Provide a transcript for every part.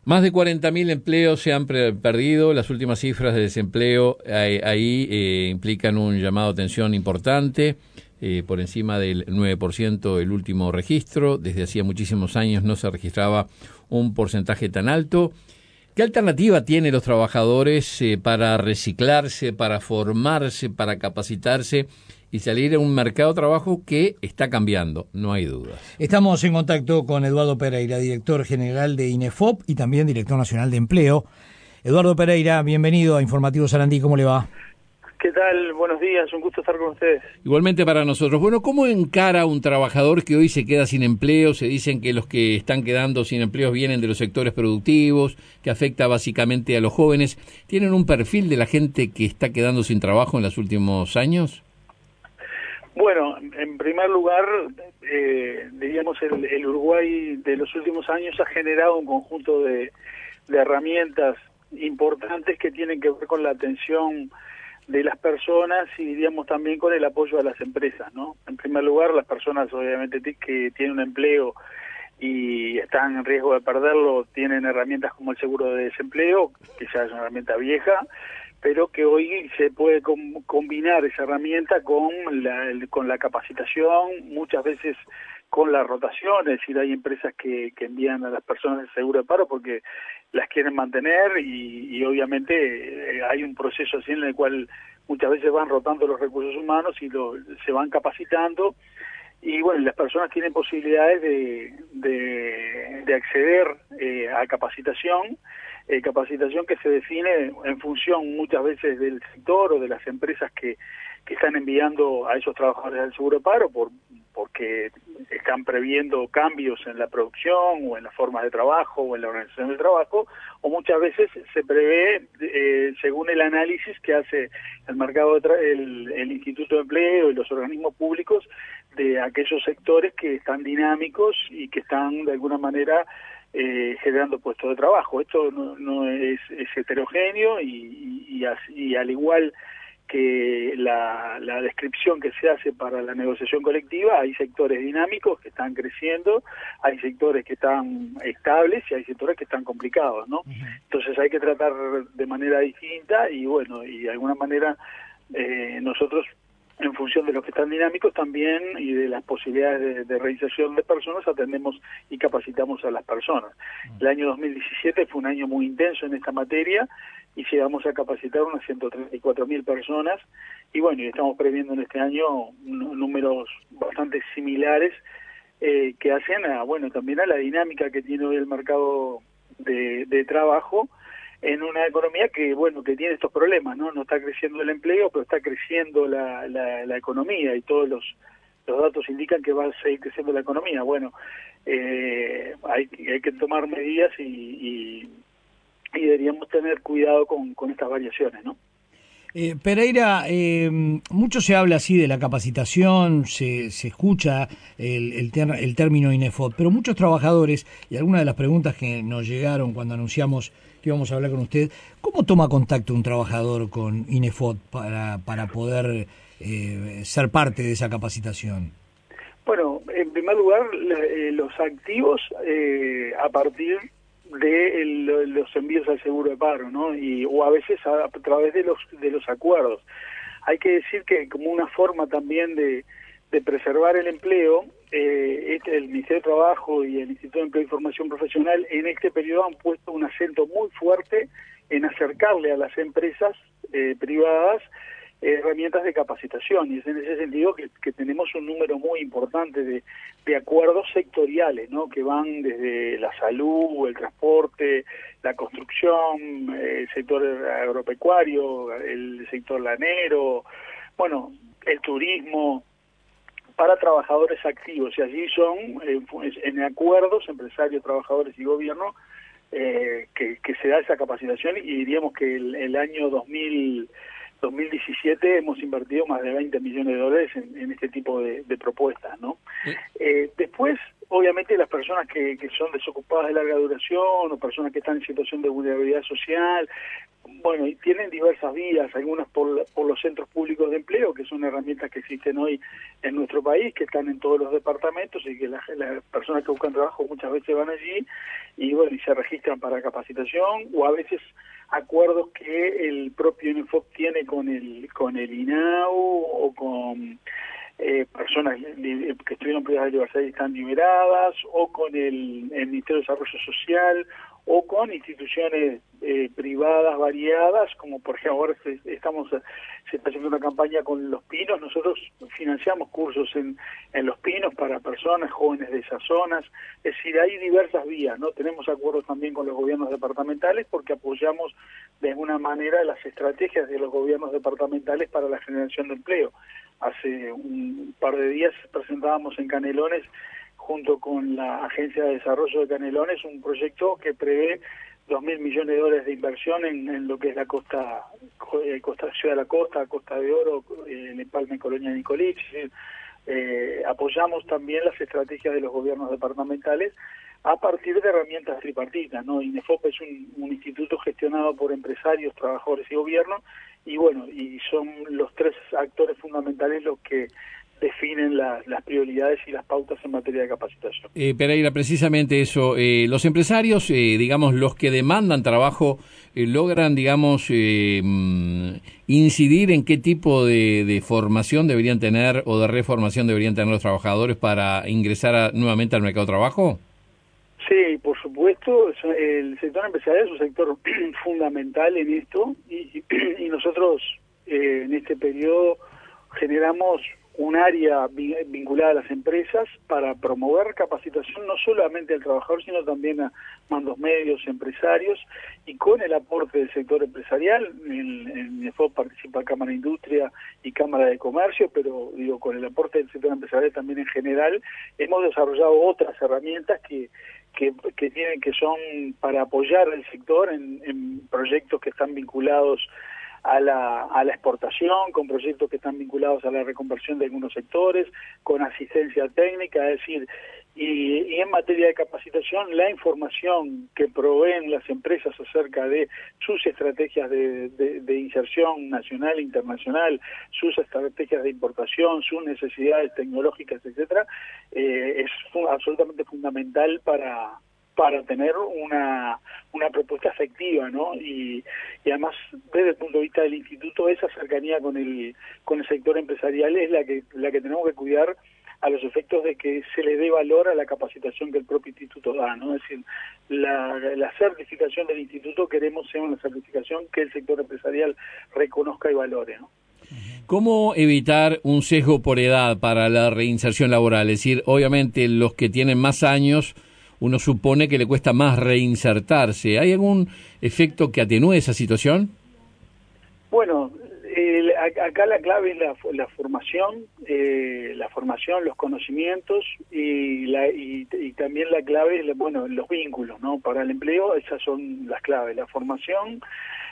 Más de 40.000 empleos se han perdido. Las últimas cifras de desempleo ahí implican un llamado de atención importante, por encima del 9% el último registro. Desde hacía muchísimos años no se registraba un porcentaje tan alto. ¿Qué alternativa tienen los trabajadores para reciclarse, para formarse, para capacitarse y salir a un mercado de trabajo que está cambiando? No hay dudas. Estamos en contacto con Eduardo Pereira, director general de INEFOP y también director nacional de empleo. Eduardo Pereira, bienvenido a Informativo Sarandí, ¿cómo le va? ¿Qué tal? Buenos días, un gusto estar con ustedes. Igualmente para nosotros. Bueno, ¿cómo encara un trabajador que hoy se queda sin empleo? Se dicen que los que están quedando sin empleos vienen de los sectores productivos, que afecta básicamente a los jóvenes. ¿Tienen un perfil de la gente que está quedando sin trabajo en los últimos años? Bueno, en primer lugar, diríamos el Uruguay de los últimos años ha generado un conjunto de herramientas importantes que tienen que ver con la atención de las personas y diríamos también con el apoyo a las empresas, ¿no? En primer lugar, las personas obviamente que tienen un empleo y están en riesgo de perderlo, tienen herramientas como el seguro de desempleo, que ya es una herramienta vieja, pero que hoy se puede combinar esa herramienta con la capacitación, muchas veces con la rotación, es decir, hay empresas que envían a las personas el seguro de paro porque las quieren mantener y obviamente hay un proceso así en el cual muchas veces van rotando los recursos humanos y se van capacitando y bueno, las personas tienen posibilidades de acceder a capacitación que se define en función muchas veces del sector o de las empresas que están enviando a esos trabajadores al seguro de paro porque están previendo cambios en la producción o en las formas de trabajo o en la organización del trabajo, o muchas veces se prevé, según el análisis que hace el mercado el Instituto de Empleo y los organismos públicos, de aquellos sectores que están dinámicos y que están de alguna manera generando puestos de trabajo. Esto no es heterogéneo y al igual que la descripción que se hace para la negociación colectiva, hay sectores dinámicos que están creciendo, hay sectores que están estables y hay sectores que están complicados, ¿no? Entonces hay que tratar de manera distinta y bueno, y de alguna manera nosotros, en función de los que están dinámicos también y de las posibilidades de realización de personas, atendemos y capacitamos a las personas. El año 2017 fue un año muy intenso en esta materia y llegamos a capacitar unas 134.000 personas y bueno, y estamos previendo en este año números bastante similares que hacen también a la dinámica que tiene hoy el mercado de trabajo en una economía que tiene estos problemas, no está creciendo el empleo, pero está creciendo la economía y todos los datos indican que va a seguir creciendo la economía. Bueno, hay que tomar medidas y deberíamos tener cuidado con estas variaciones, ¿no? Pereira, mucho se habla así de la capacitación, se escucha el término INEFOP, pero muchos trabajadores, y algunas de las preguntas que nos llegaron cuando anunciamos que íbamos a hablar con usted, ¿cómo toma contacto un trabajador con INEFOP para poder ser parte de esa capacitación? Bueno, en primer lugar, los activos a partir de los envíos al seguro de paro, ¿no? O a veces a través de los acuerdos. Hay que decir que como una forma también de preservar el empleo, el Ministerio de Trabajo y el Instituto de Empleo y Formación Profesional en este periodo han puesto un acento muy fuerte en acercarle a las empresas privadas herramientas de capacitación, y es en ese sentido que tenemos un número muy importante de acuerdos sectoriales, ¿no? Que van desde la salud, el transporte, la construcción, el sector agropecuario, el sector lanero, bueno, el turismo, para trabajadores activos, y allí son en acuerdos empresarios, trabajadores y gobierno que se da esa capacitación, y diríamos que el año 2017 hemos invertido más de 20 millones de dólares en este tipo de propuestas, ¿no? Sí. Después, obviamente, las personas que son desocupadas de larga duración o personas que están en situación de vulnerabilidad social, bueno, y tienen diversas vías, algunas por los centros públicos de empleo, que son herramientas que existen hoy en nuestro país, que están en todos los departamentos y que las personas que buscan trabajo muchas veces van allí y bueno, y se registran para capacitación, o a veces acuerdos que el propio INEFOP tiene con el INAU o con personas que estuvieron privadas de libertad y están liberadas, o con el Ministerio de Desarrollo Social, o con instituciones privadas variadas, como por ejemplo ahora se está haciendo una campaña con Los Pinos. Nosotros financiamos cursos en Los Pinos para personas jóvenes de esas zonas. Es decir, hay diversas vías, ¿no? Tenemos acuerdos también con los gobiernos departamentales porque apoyamos de alguna manera las estrategias de los gobiernos departamentales para la generación de empleo. Hace un par de días presentábamos en Canelones, junto con la Agencia de Desarrollo de Canelones, un proyecto que prevé $2.000 millones de inversión en lo que es la costa Ciudad de la Costa de Oro, el Empalme Colonia Nicolich. Apoyamos también las estrategias de los gobiernos departamentales a partir de herramientas tripartitas, ¿no? INEFOP es un instituto gestionado por empresarios, trabajadores y gobierno, y bueno, y son los tres actores fundamentales los que definen las prioridades y las pautas en materia de capacitación. Pereira, precisamente eso, los empresarios, digamos, los que demandan trabajo, logran, digamos, incidir en qué tipo de formación deberían tener o de reformación deberían tener los trabajadores para ingresar nuevamente al mercado de trabajo. Sí, por supuesto, el sector empresarial es un sector fundamental en esto y nosotros en este periodo generamos un área vinculada a las empresas para promover capacitación no solamente al trabajador, sino también a mandos medios, empresarios, y con el aporte del sector empresarial. En INEFOP participa Cámara de Industria y Cámara de Comercio, pero digo, con el aporte del sector empresarial también en general, hemos desarrollado otras herramientas que son para apoyar al sector en proyectos que están vinculados a la exportación, con proyectos que están vinculados a la reconversión de algunos sectores, con asistencia técnica, es decir, y en materia de capacitación, la información que proveen las empresas acerca de sus estrategias de inserción nacional e internacional, sus estrategias de importación, sus necesidades tecnológicas, etcétera, es absolutamente fundamental para tener una propuesta efectiva, ¿no? Y además, desde el punto de vista del instituto, esa cercanía con el sector empresarial es la que tenemos que cuidar a los efectos de que se le dé valor a la capacitación que el propio instituto da, ¿no? Es decir, la certificación del instituto queremos sea una certificación que el sector empresarial reconozca y valore, ¿no? ¿Cómo evitar un sesgo por edad para la reinserción laboral? Es decir, obviamente los que tienen más años, uno supone que le cuesta más reinsertarse. ¿Hay algún efecto que atenúe esa situación? Bueno, acá la clave es la formación, los conocimientos y también la clave es los vínculos, ¿no? Para el empleo esas son las claves, la formación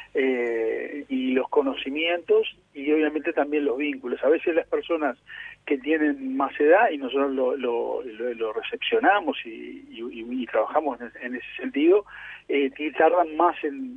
y los conocimientos y obviamente también los vínculos. A veces las personas que tienen más edad, y nosotros lo recepcionamos y trabajamos en ese sentido, tardan más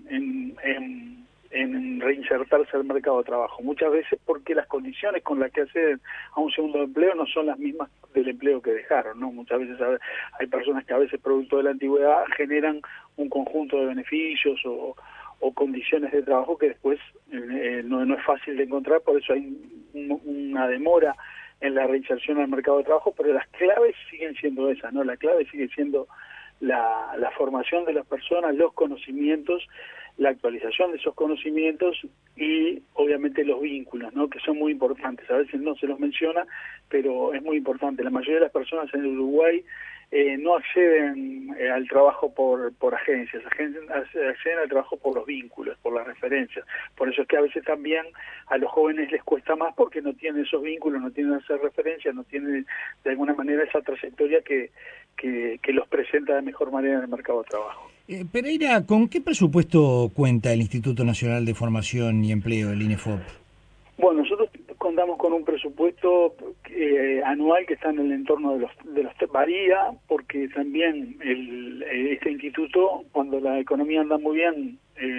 en reinsertarse al mercado de trabajo, muchas veces porque las condiciones con las que acceden a un segundo empleo no son las mismas del empleo que dejaron, ¿no? Muchas veces hay personas que a veces producto de la antigüedad generan un conjunto de beneficios o condiciones de trabajo que después no es fácil de encontrar, por eso hay una demora en la reinserción al mercado de trabajo, pero las claves siguen siendo esas, ¿no? La clave sigue siendo la formación de las personas, los conocimientos, la actualización de esos conocimientos y obviamente los vínculos, ¿no? Que son muy importantes. A veces no se los menciona, pero es muy importante. La mayoría de las personas en el Uruguay no acceden al trabajo por agencias, acceden al trabajo por los vínculos, por las referencias. Por eso es que a veces también a los jóvenes les cuesta más porque no tienen esos vínculos, no tienen esas referencias, no tienen de alguna manera esa trayectoria que los presenta de mejor manera en el mercado de trabajo. Pereira, ¿con qué presupuesto cuenta el Instituto Nacional de Formación y Empleo, el INEFOP? Bueno, nosotros contamos contamos con un presupuesto anual que está en el entorno de los varía, porque también este instituto, cuando la economía anda muy bien,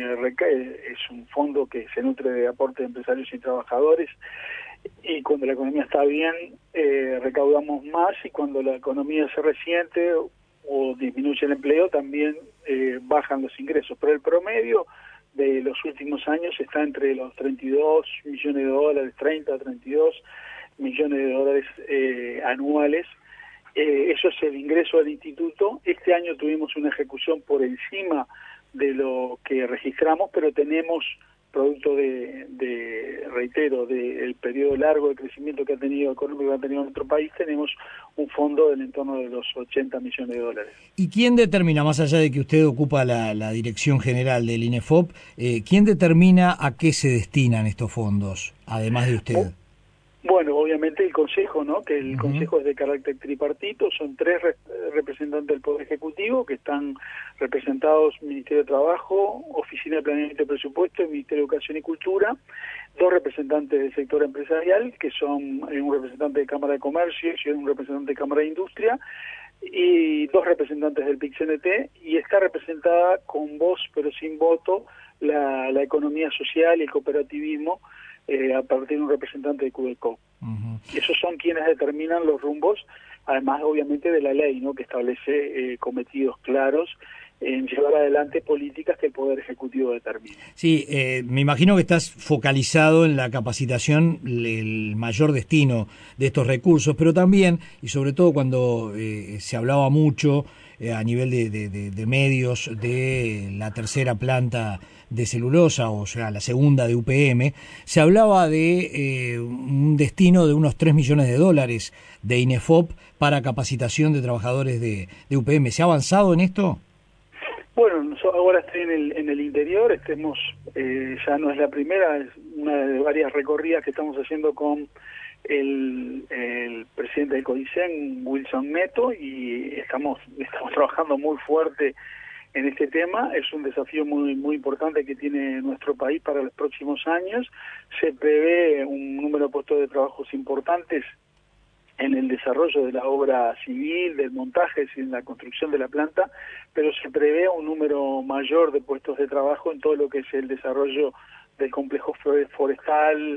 es un fondo que se nutre de aportes de empresarios y trabajadores, y cuando la economía está bien, recaudamos más, y cuando la economía se resiente o disminuye el empleo, también bajan los ingresos. Pero el promedio de los últimos años está entre los 32 millones de dólares, 30 a 32 millones de dólares anuales. Eso es el ingreso del instituto. Este año tuvimos una ejecución por encima de lo que registramos, pero tenemos, producto reitero, del periodo largo de crecimiento que ha tenido económico que ha tenido nuestro país, tenemos un fondo del entorno de los 80 millones de dólares. ¿Y quién determina, más allá de que usted ocupa la dirección general del INEFOP, quién determina a qué se destinan estos fondos, además de usted? Bueno, obviamente el Consejo, ¿no? Que el Consejo es de carácter tripartito, son 3 representantes del Poder Ejecutivo que están representados Ministerio de Trabajo, Oficina de Planeamiento y Presupuesto y Ministerio de Educación y Cultura, 2 representantes del sector empresarial, que son un representante de Cámara de Comercio y un representante de Cámara de Industria, y 2 representantes del PIC-CNT, y está representada con voz pero sin voto la economía social y el cooperativismo, a partir de un representante de Cudeco. Esos son quienes determinan los rumbos, además obviamente de la ley, ¿no? Que establece cometidos claros en llevar adelante políticas que el Poder Ejecutivo determina. Sí, me imagino que estás focalizado en la capacitación, el mayor destino de estos recursos, pero también, y sobre todo cuando se hablaba mucho a nivel de medios de la tercera planta de celulosa, o sea, la segunda de UPM, se hablaba de un destino de unos 3 millones de dólares de INEFOP para capacitación de trabajadores de UPM. ¿Se ha avanzado en esto? Bueno, ahora estoy en el interior, ya no es la primera, es una de varias recorridas que estamos haciendo con el presidente del CODICEN, Wilson Neto, y estamos trabajando muy fuerte en este tema. Es un desafío muy importante que tiene nuestro país para los próximos años. Se prevé un número de puestos de trabajo importantes en el desarrollo de la obra civil, del montaje, y en la construcción de la planta, pero se prevé un número mayor de puestos de trabajo en todo lo que es el desarrollo del complejo forestal,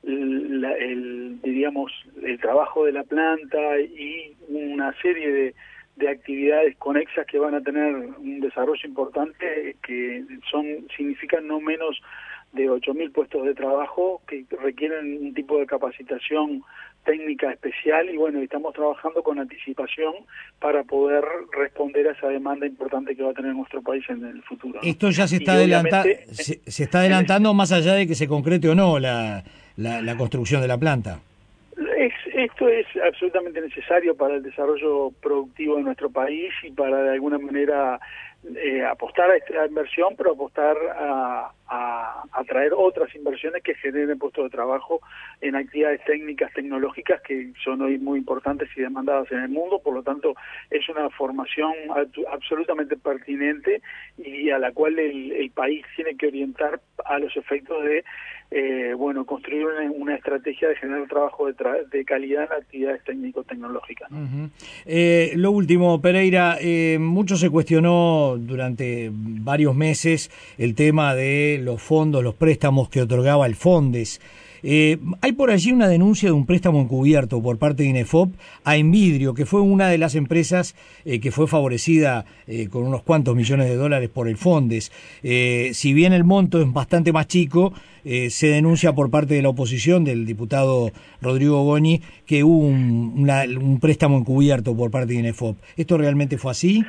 el trabajo de la planta y una serie de actividades conexas que van a tener un desarrollo importante, que significan no menos de 8.000 puestos de trabajo que requieren un tipo de capacitación técnica especial, y bueno, estamos trabajando con anticipación para poder responder a esa demanda importante que va a tener nuestro país en el futuro, ¿no? Esto ya se está se está adelantando más allá de que se concrete o no la construcción de la planta. Esto es absolutamente necesario para el desarrollo productivo de nuestro país y para de alguna manera apostar a esta inversión, pero apostar a traer otras inversiones que generen puestos de trabajo en actividades técnicas, tecnológicas, que son hoy muy importantes y demandadas en el mundo. Por lo tanto, es una formación absolutamente pertinente y a la cual el país tiene que orientar a los efectos de construir una estrategia de generar trabajo de calidad en actividades técnico-tecnológicas, ¿no? Lo último, Pereira, mucho se cuestionó durante varios meses el tema de los fondos, los préstamos que otorgaba el Fondes. Hay por allí una denuncia de un préstamo encubierto por parte de INEFOP a Envidrio, que fue una de las empresas que fue favorecida con unos cuantos millones de dólares por el Fondes. Si bien el monto es bastante más chico, se denuncia por parte de la oposición, del diputado Rodrigo Goñi, que hubo un préstamo encubierto por parte de INEFOP. ¿Esto realmente fue así?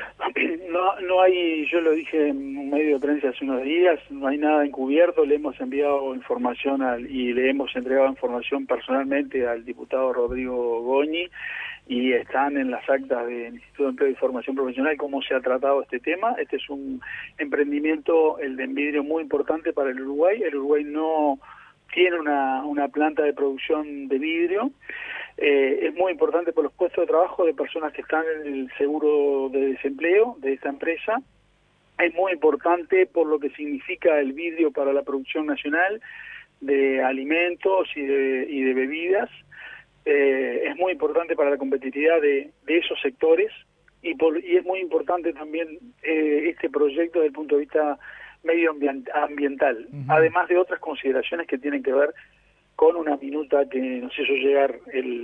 No hay, yo lo dije en un medio de prensa hace unos días, no hay nada encubierto. Le hemos enviado información y le hemos entregado información personalmente al diputado Rodrigo Goñi, y están en las actas del Instituto de Empleo y Formación Profesional cómo se ha tratado este tema. Este es un emprendimiento, el de Envidrio, muy importante para el Uruguay. El Uruguay no tiene una planta de producción de vidrio. Es muy importante por los puestos de trabajo de personas que están en el seguro de desempleo de esta empresa. Es muy importante por lo que significa el vidrio para la producción nacional. de alimentos y de bebidas. Es muy importante para la competitividad de esos sectores y es muy importante también este proyecto desde el punto de vista medioambiental, además de otras consideraciones que tienen que ver con una minuta que nos hizo llegar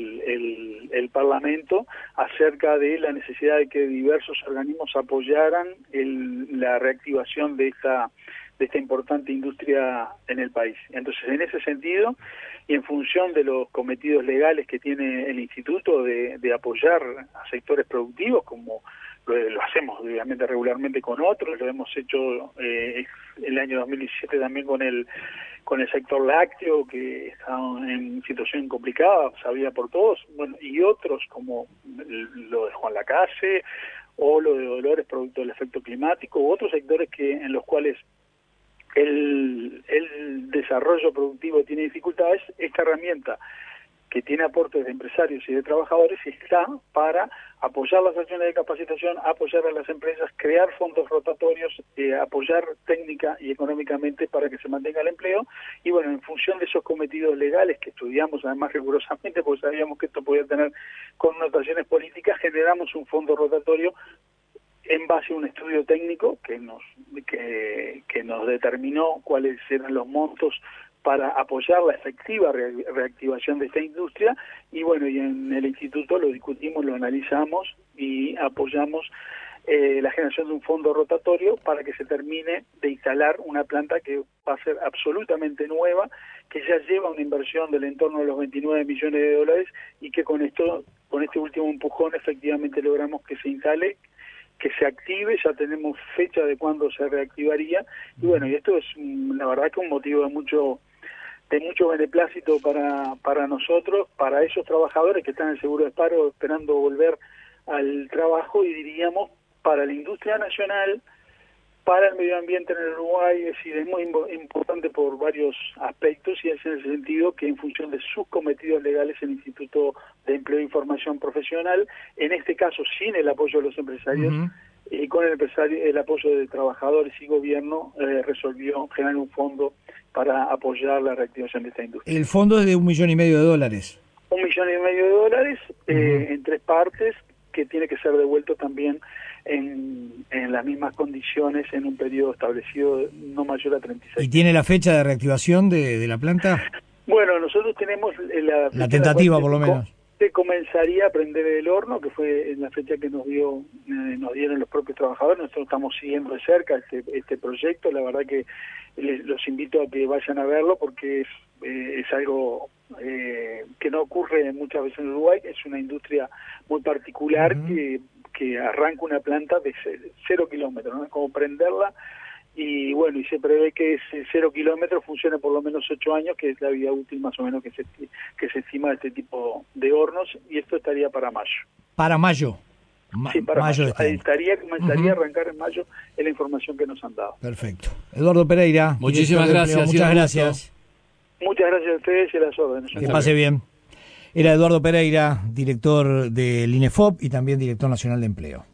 el Parlamento acerca de la necesidad de que diversos organismos apoyaran la reactivación de esta importante industria en el país. Entonces, en ese sentido, y en función de los cometidos legales que tiene el Instituto de apoyar a sectores productivos, como lo hacemos obviamente regularmente con otros, lo hemos hecho el año 2017 también con el sector lácteo, que está en situación complicada, sabida por todos, bueno, y otros como lo de Juan Lacase o lo de Dolores producto del efecto climático, u otros sectores en los cuales el desarrollo productivo tiene dificultades. Esta herramienta, que tiene aportes de empresarios y de trabajadores, está para apoyar las acciones de capacitación, apoyar a las empresas, crear fondos rotatorios, apoyar técnica y económicamente para que se mantenga el empleo. Y bueno, en función de esos cometidos legales que estudiamos además rigurosamente, porque sabíamos que esto podía tener connotaciones políticas, generamos un fondo rotatorio en base a un estudio técnico que nos determinó cuáles eran los montos para apoyar la efectiva reactivación de esta industria. Y bueno, y en el instituto lo discutimos, lo analizamos y apoyamos la generación de un fondo rotatorio para que se termine de instalar una planta que va a ser absolutamente nueva, que ya lleva una inversión del entorno de los 29 millones de dólares y que con este último empujón efectivamente logramos que se instale, que se active. Ya tenemos fecha de cuándo se reactivaría. Y bueno, y esto es la verdad que un motivo de mucho beneplácito para nosotros, para esos trabajadores que están en el seguro de paro esperando volver al trabajo, y diríamos para la industria nacional, para el medio ambiente en el Uruguay. Es decir, es muy importante por varios aspectos, y es en ese sentido que en función de sus cometidos legales el Instituto de Empleo e Información Profesional, en este caso sin el apoyo de los empresarios, y con el apoyo de trabajadores y gobierno, resolvió generar un fondo para apoyar la reactivación de esta industria. El fondo es de $1,5 millones. $1,5 millones en 3 partes, que tiene que ser devuelto también en las mismas condiciones en un periodo establecido no mayor a 36. ¿Y tiene la fecha de reactivación de la planta? Bueno, nosotros tenemos la tentativa, por lo menos. Se comenzaría a prender el horno, que fue en la fecha que nos dieron los propios trabajadores. Nosotros estamos siguiendo de cerca este proyecto. La verdad que los invito a que vayan a verlo, porque es algo que no ocurre muchas veces en Uruguay. Es una industria muy particular que arranca una planta de 0 kilómetros, ¿no? Es como prenderla. Y bueno, y se prevé que ese 0 kilómetros funcione por lo menos 8 años, que es la vida útil más o menos que se estima de este tipo de hornos, y esto estaría para mayo. ¿Para mayo? Sí, para mayo. Comenzaría a arrancar en mayo, es la información que nos han dado. Perfecto. Eduardo Pereira. Muchísimas gracias. Muchas gracias. Muchas gracias a ustedes y a las órdenes. Que pase bien. Era Eduardo Pereira, director del INEFOP y también director nacional de empleo.